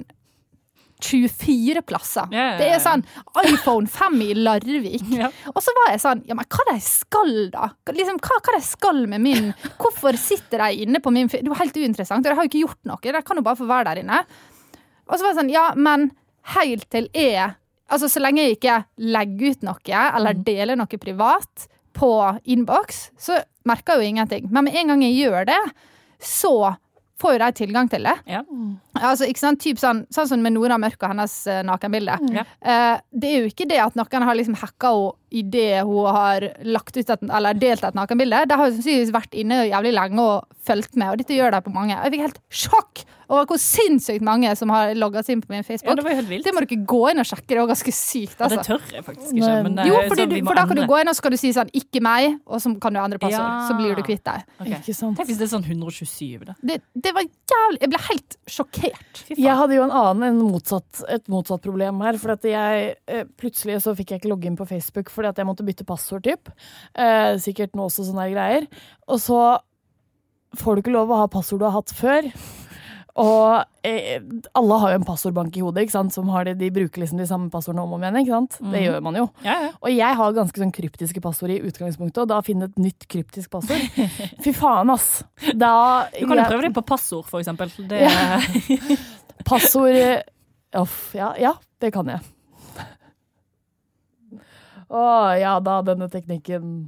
tjuefire plasser. Ja, ja, ja. Det er sånn iPhone fem i Larvik. Ja. Og så var jeg sånn, ja, men hva de skal da? Liksom, hva, hva de skal med min? Hvorfor sitter de inne på min? Det var helt uinteressant, og de har jo ikke gjort noe. De kan jo bare få være der inne. Og så var jeg sånn, ja, men helt til jeg, altså så lenge jeg ikke legger ut noe, eller deler noe privat på inbox, så merker jeg jo ingenting. Men med en gang jeg gjør det, så får jo de tilgang til det. Ja. Altså, ikke sant, typ sånn, sånn som med Nora Mørk og hennes uh, nakenbilde. Ja. Eh, det er jo ikke det at noen har liksom hacka henne i det hun har lagt ut et, eller delt et nakenbilde. Det har jo sannsynligvis vært inne jævlig lenge og følt med, og dette gjør det på mange. Jeg fikk helt sjokk over hvor sinnssykt mange som har logget seg inn på min Facebook. Ja, det var jo helt vilt. Det må du ikke gå inn og sjekke, det er ganske sykt. Altså. Ja, det tør jeg faktisk ikke. Men det jo, er fordi sånn, du, vi må for da kan endre. du gå inn og så skal du si sånn, ikke meg, og så kan du endre passord. Ja. Så blir du kvitt deg. Okay. Ikke sant? Tenk hvis det er sånn hundre og tjuesju da. Det, det var jævlig, jeg ble helt sjokkert. Jeg hadde jo en annen, en motsatt, et motsatt problem her, for at jeg eh, plutselig så fikk jeg ikke logge inn på Facebook fordi at jeg måtte bytte passord typ. Eh, sikkert nå også sånne her greier. Og så får du ikke lov å ha passord du har hatt før. Og eh, alle har jo en passordbank i hodet, ikke sant? Som har det, de bruker liksom de samme passordene om og om igjen, ikke sant? Det Mm. gjør man jo. Ja, ja. Og jeg har ganske sånn kryptiske passord i utgangspunktet, og da finne et nytt kryptisk passord. Fy faen, ass. Da, Du kan jo jeg- prøve det på passord, for eksempel. Det, Ja. Passord Uff, ja, ja, det kan jeg. Å, ja da, denne teknikken.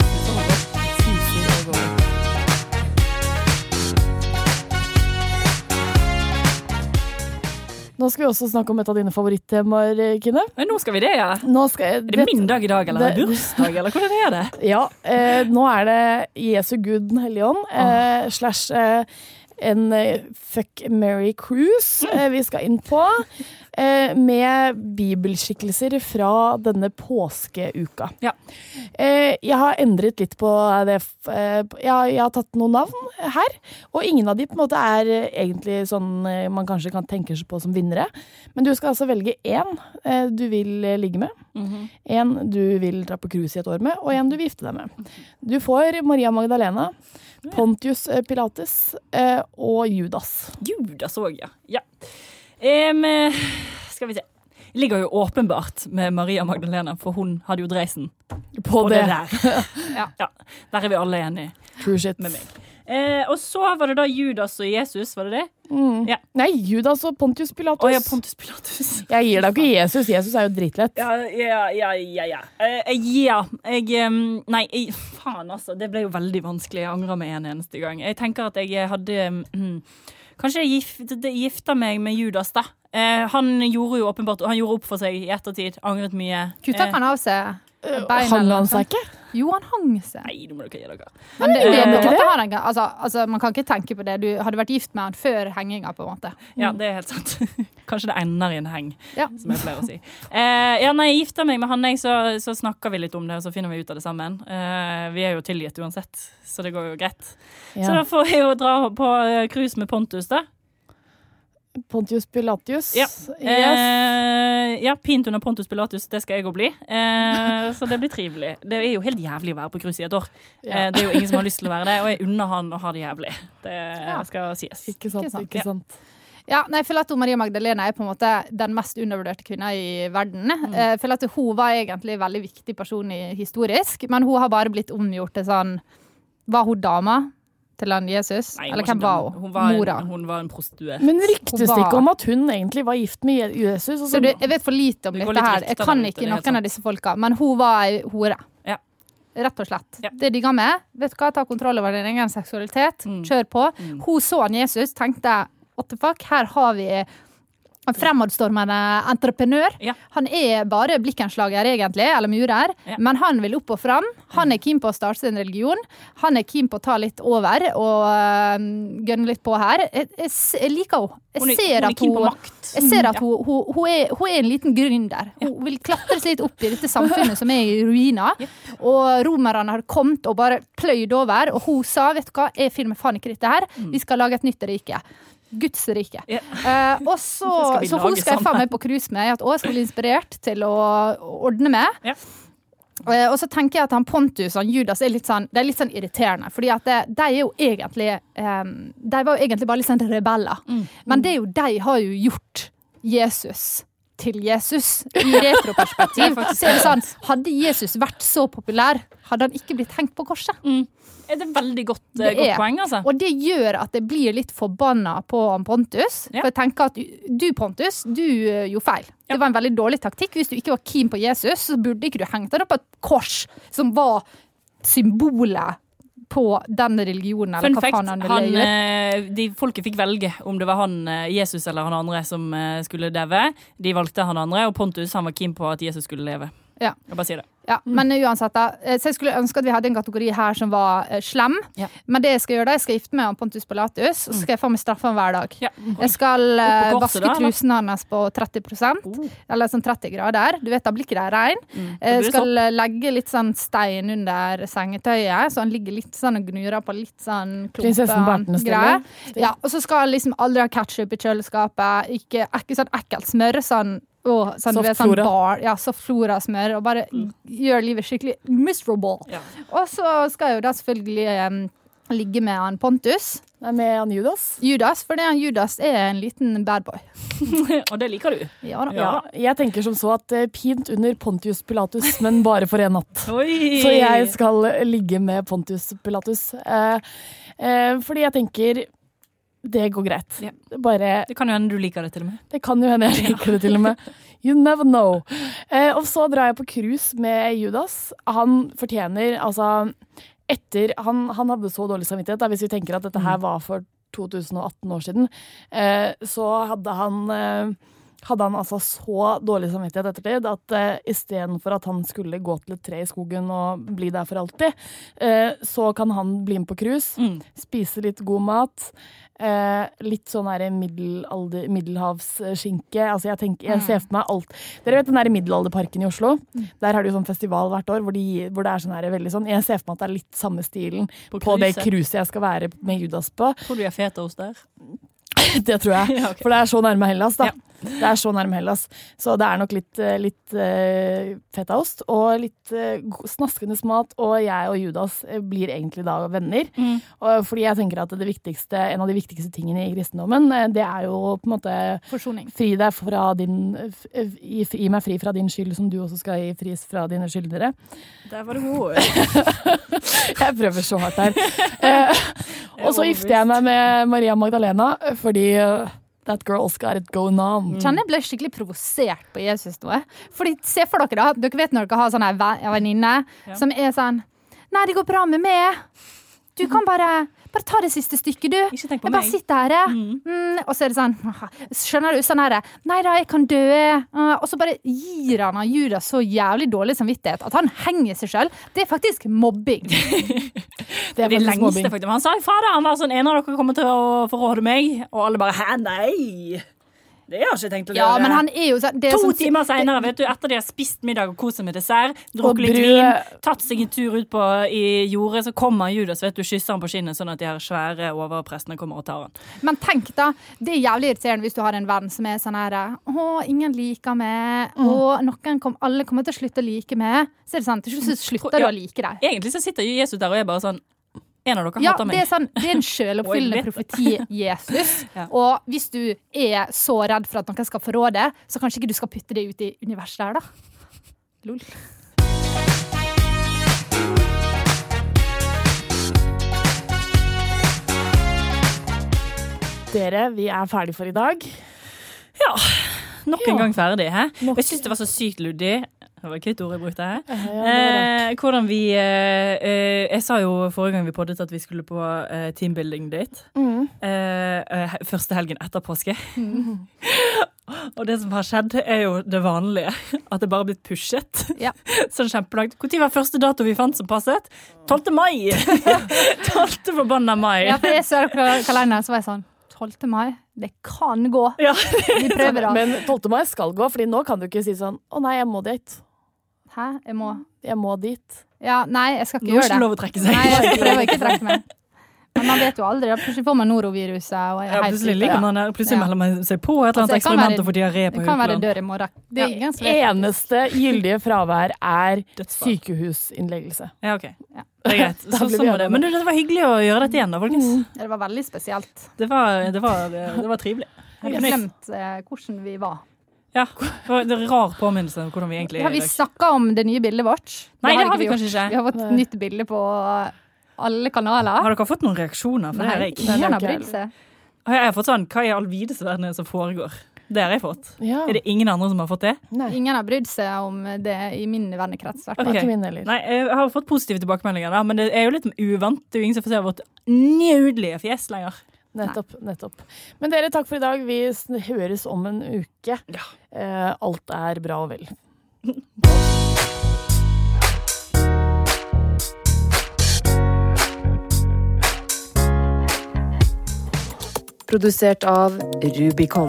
Nå skal vi også snakke om et av dine favorittemaer, Kine. Men nå skal vi det, ja. Nå skal jeg, Er det min dag i dag, eller er det det- bursdag, eller hvordan er det? Ja, eh, nå er det Jesu Gud den hellige ånd, eh, slash eh, en eh, Fuck, Mary Cruise eh, vi skal inn på, eh, med bibelskikkelser fra denne påskeuka. Ja. Eh, jeg har endret litt på det, f- eh, jeg, jeg har tatt noen navn her, og ingen av de på en måte er eh, egentlig sånn eh, man kanskje kan tenke seg på som vinnere, men du skal altså velge en eh, du vil eh, ligge med, Mhm. en du vil dra på cruise i et år med, og en du vil gifte deg med. Du får Maria Magdalena, Pontius eh, Pilatus eh, og Judas. Judas òg, ja. ja. Em, eh, skal vi se. Det ligger jo åpenbart med Maria Magdalena, for hun hadde jo dreisen På, på det. det der. ja. ja. Der er vi alle enige True shit. med meg. Eh, og så var det da Judas og Jesus, var det det? Mm. Ja. Nei, Judas og Pontius Pilatus. Å ja, Pontus Pilatus. Jeg gir deg ikke Jesus. Jesus er jo dritlett. Ja, ja, ja, ja, ja. Eh, ja, jeg em, Nei, jeg, faen altså. Det ble jo veldig vanskelig. Jeg angrer meg en eneste gang. Jeg tenker at jeg hadde mm, Kanskje jeg gift, gifta meg med Judas, da. Eh, han gjorde jo åpenbart Han gjorde opp for seg i ettertid. Angret mye. Kutta Eh, kan av seg beina. Hang han seg ikke? Jo, han hang seg. Nei, nå må dere gi dere. Men det, Gjorde det, han på en ikke måte det? har han, altså, altså, man kan ikke tenke på det. Du hadde vært gift med han før henginga, på en måte. Ja, det er helt sant. Kanskje det ender i en heng, Ja. som jeg pleier å si. Eh, ja, når jeg gifter meg med han, jeg, så, så snakker vi litt om det, og så finner vi ut av det sammen. Eh, vi er jo tilgitt uansett, så det går jo greit. Ja. Så da får jeg jo dra på eh, cruise med Pontus, da. Pontius Pilatus. Ja. Yes. Eh, ja, pint under Pontus Pilatus, det skal jeg også bli. Eh, så det blir trivelig. Det er jo helt jævlig å være på cruise i et år. Eh, det er jo ingen som har lyst til å være det, og jeg unner han å ha det jævlig. Det skal sies. Ikke sant, Ikke sant, ikke ja. sant. Ja, nei, jeg føler at hun, Maria Magdalena er på en måte den mest undervurderte kvinna i verden. Mm. Jeg føler at hun var egentlig en veldig viktig person i, historisk, men hun har bare blitt omgjort til sånn. Var hun dama til han Jesus? Nei, hun Eller var hvem ikke var dum. hun? Hun var, Mora. en, hun var en prostituert. Men ryktes det Hun var- ikke om at hun egentlig var gift med Je- Jesus? Og Så så, du, jeg vet for lite om Det går dette litt her. rykter Jeg der kan ute, ikke det er helt noen av sant. disse folka, men hun var ei hore. Ja. Rett og slett. Ja. Det digger med. Vet du hva, ta kontroll over din egen seksualitet. Mm. Kjør på. Mm. Hun så han Jesus, tenkte what the fuck, her har vi en fremadstormende entreprenør. Ja. Han er bare blikkenslager egentlig, eller murer, Ja. men han vil opp og fram. Han er keen på å starte sin religion. Han er keen på å ta litt over og uh, gønne litt på her. Jeg, jeg, s- jeg liker henne. Jeg Hun er, ser hun er at keen på hun makt. jeg ser at Ja. hun, hun, hun, er, hun er en liten gründer. Hun vil klatre seg litt opp i dette samfunnet som er i ruiner. Og romerne har kommet og bare pløyd over, og hun sa, vet du hva, jeg filmer faen ikke dette her. Vi skal lage et nytt rike. Guds rike. Ja. Eh, og så, Det skal vi så hun lage skal jeg faen sammen. meg på cruise med i et år. Jeg skal bli inspirert til å ordne med. Ja. Eh, og så tenker jeg at han Pontus og han Judas er litt sånn, det er litt sånn irriterende. Fordi at det, de er jo egentlig eh, De var jo egentlig bare litt sånn rebeller. Mm. Men det er jo, de har jo gjort Jesus til Jesus i retroperspektiv. Så er det sånn, hadde Jesus vært så populær, hadde han ikke blitt hengt på korset. Mm. Er det veldig godt, eh, Det godt er. poeng, altså? Og det gjør at jeg blir litt forbanna på han Pontus. Ja. For jeg tenker at du, Pontus, du eh, gjorde feil. Ja. Det var en veldig dårlig taktikk. Hvis du ikke var keen på Jesus, så burde ikke du hengt deg opp på et kors som var symbolet på den religionen, eller Fun hva fact, faen han ville han, gjøre. eh, de folket fikk velge om det var han, eh, Jesus eller han andre som eh, skulle deve. De valgte han andre, og Pontus han var keen på at Jesus skulle leve. Ja. Jeg bare sier det. Ja, men uansett da, så jeg skulle ønske at vi hadde en kategori her som var uh, slem, ja. Men det jeg skal gjøre da, jeg skal gifte meg om Pontus Pilatus, og så skal jeg få meg straffen hver dag. Ja. Jeg skal uh, korset, vaske trusen hans på tretti prosent, oh. eller sånn tretti grader, du vet da blir ikke det regn. Mm. Jeg skal uh, legge litt sånn stein under sengetøyet, så han ligger litt sånn og gnurer på litt sånn klumpen-greier. Ja, og så skal jeg liksom aldri ha ketchup i kjøleskapet, ikke, ikke sånn ekkelt smør, sånn Oh, sånn, soft, vet, sånn bar, ja, soft flora smør og bare mm. gjør livet skikkelig miserable. Ja. Og så skal jeg jo da selvfølgelig um, ligge med han Pontus. Nei, med han Judas. Judas, for det han Judas er en liten bad boy. Og det liker du. Ja, da. Ja, jeg tenker som så at uh, pint under Pontius Pilatus, men bare for en natt. Oi. Så jeg skal ligge med Pontius Pilatus. Uh, uh, fordi jeg tenker det går greit. Ja. Bare, det kan jo hende du liker det til og med. Det kan jo hende jeg liker det til og med. You never know. Eh, og så drar jeg på cruise med Judas. Han fortjener, altså, etter, han, han hadde så dårlig samvittighet, da, hvis vi tenker at dette her var for to tusen og atten år siden, eh, så hadde han... Eh, hadde han altså så dårlig samvittighet ettertid at uh, i stedet for at han skulle gå til et tre i skogen og bli der for alltid, uh, så kan han bli med på cruise, mm. spise litt god mat, uh, litt sånn her middelalder, middelhavsskinke, altså jeg, tenker, jeg ser for meg alt. Dere vet den der middelalderparken i Oslo? Mm. Der har de jo sånn festival hvert år hvor, de, hvor det er sånn her veldig sånn, jeg ser for meg at det er litt samme stilen på, på det cruiset jeg skal være med Judas på. Tror du jeg er fetaost der? Det tror jeg, ja, okay. For det er så nærme Hellas da. Ja. Det er så nærme Hellas. Så det er nok litt, litt uh, fetaost og litt uh, snaskende mat, og jeg og Judas blir egentlig da venner. Mm. Og fordi jeg tenker at det viktigste, en av de viktigste tingene i kristendommen, det er jo på en måte forsoning. Fri deg fra din, gi, gi meg fri fra din skyld, som du også skal gi fris fra dine skyldnere. Der var det god. Jeg prøver så hardt her. Uh, og så gifter jeg meg med Maria Magdalena, fordi uh, that girl's got it going on. Mm. Kjenner jeg ble skikkelig provosert på Jesus nå. Fordi, se for dere da, dere vet når dere har sånne venninne ja. Som er sånn, nei, det går bra med meg. Du kan bare, bare ta det siste stykket, du. Ikke tenk på jeg bare meg. Sitter her, ja. Mm. Mm, og så er det sånn, skjønner du, sånn her, nei da, jeg kan dø. Uh, og så bare gir han av Judas så jævlig dårlig samvittighet at han henger seg selv. Det er faktisk mobbing. Det er det lengste faktisk. Han sa, fader, han var sånn, en av dere kommer til å forråde meg, og alle bare, hæ, nei. Det har jeg ikke tenkt å gjøre. Ja, men han er jo så, det er to sånn, timer senere, vet du, etter de har spist middag og koset med dessert, drukket litt vin, tatt seg en tur ut på i jordet, så kommer Judas, vet du, kysser han på kinnet, sånn at de her svære overprestene kommer og tar han. Men tenk da, det er jævlig irriterende hvis du har en venn som er sånn her, å, ingen liker meg, mm. og noen kom, alle kommer til å slutte å like meg, så er det sånn, til slutt slutter du ja, å like deg. Egentlig så sitter Jesus der og er bare sånn, en av dere ja, hater meg. Det er, sånn, det er en selvoppfyllende profeti, Jesus. Ja. Og hvis du er så redd for at noen skal forråde, så kanskje ikke du skal putte det ut i universet der, da. Lol. Dere, vi er ferdige for i dag. Ja, nok en ja. gang ferdig, hæ? Nok. Jeg synes det var så sykt luddig. Det var ikke et ord jeg brukte her. Ja, ja, eh, hvordan vi eh, eh, jeg sa jo forrige gang vi poddet at vi skulle på eh, teambuilding date. Mm. Eh, eh, første helgen etter påske. Mm. Og det som har skjedd er jo det vanlige. At det bare har blitt pushet. Ja. Sånn kjempelangt. Hvor tid var første dato vi fant som passet? tolvte mai! tolvte forbanna mai. Ja, for jeg så kalenderen, så var jeg sånn, tolvte mai, det kan gå. Ja. Vi prøver da. Men tolvte mai skal gå, fordi nå kan du ikke si sånn, å nei, jeg må dit. Hæ? Jeg må? Jeg må dit. Ja, nei, jeg skal ikke nå gjøre det. Nå er ikke lov å trekke seg. Nei, jeg prøver ikke å trekke meg. Men man vet jo aldri, plutselig får man noroviruset. Og ja, plutselig ligger man der, plutselig melder man seg på et eller annet altså, eksperiment og får diarré på Haukeland. Det kan være dør i morgen. Det ja, eneste gyldige fravær er sykehusinnleggelse. Ja, ok. Ja. Det er greit. Så, så må det. Men det var hyggelig å gjøre dette igjen da, folkens. Mm. Det var veldig spesielt. Det var, det var, det var trivelig. Jeg har glemt eh, hvordan vi var. Ja, det er rar påminnelse om hvordan vi egentlig er. Har vi snakket om det nye bildet vårt? Nei, det har vi kanskje ikke. Vi har fått nytt bilde på alle kanaler. Har dere fått noen reaksjoner? For Nei, det er ikke. Ingen har brydd seg. Jeg har fått sånn, hva er all videste verden som foregår? Det har jeg fått. Ja. Er det ingen andre som har fått det? Nei. Ingen har brydd seg om det i min vennekrets. Okay. Ikke min heller. Nei, jeg har fått positive tilbakemeldinger da, men det er jo litt uvant. Det er jo ingen som får se vårt nydelige fjes lenger. Nettopp, nettopp. Men dere, takk for i dag. Vi høres om en uke. Ja. Eh, alt er bra og vel. produsert av Rubicon.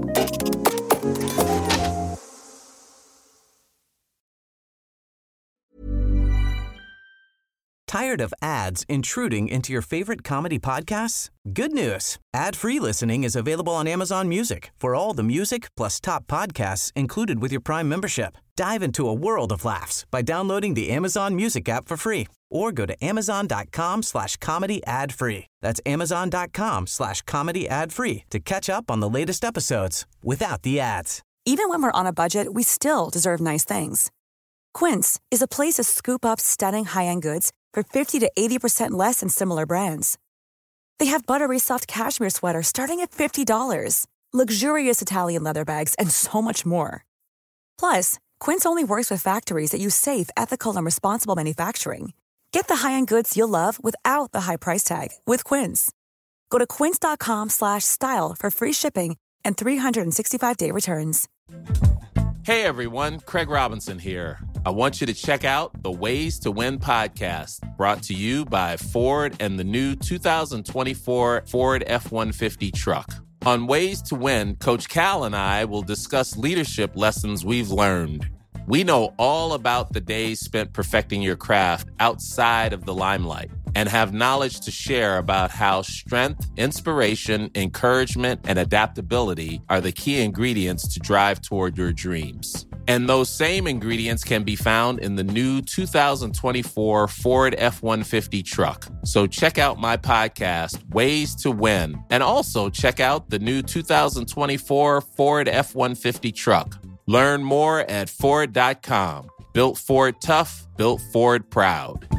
Tired of ads intruding into your favorite comedy podcasts? Good news. Ad-free listening is available on Amazon Music for all the music plus top podcasts included with your Prime membership. Dive into a world of laughs by downloading the Amazon Music app for free or go to amazon.com slash comedy ad free. That's amazon.com slash comedy ad free to catch up on the latest episodes without the ads. Even when we're on a budget, we still deserve nice things. Quince is a place to scoop up stunning high-end goods for fifty to eighty percent less than similar brands. They have buttery soft cashmere sweaters starting at fifty dollars, luxurious Italian leather bags, and so much more. Plus, Quince only works with factories that use safe, ethical, and responsible manufacturing. Get the high-end goods you'll love without the high price tag with Quince. Go to quince.com slash style for free shipping and three sixty-five day returns. Hey everyone, Craig Robinson here. I want you to check out the Ways to Win podcast, brought to you by Ford and the new two thousand twenty-four Ford F one fifty truck. On Ways to Win, Coach Cal and I will discuss leadership lessons we've learned. We know all about the days spent perfecting your craft outside of the limelight and have knowledge to share about how strength, inspiration, encouragement, and adaptability are the key ingredients to drive toward your dreams. And those same ingredients can be found in the new two thousand twenty-four Ford F one fifty truck. So check out my podcast, Ways to Win, and also check out the new two thousand twenty-four Ford F one fifty truck. Learn more at Ford dot com. Built Ford tough, built Ford proud.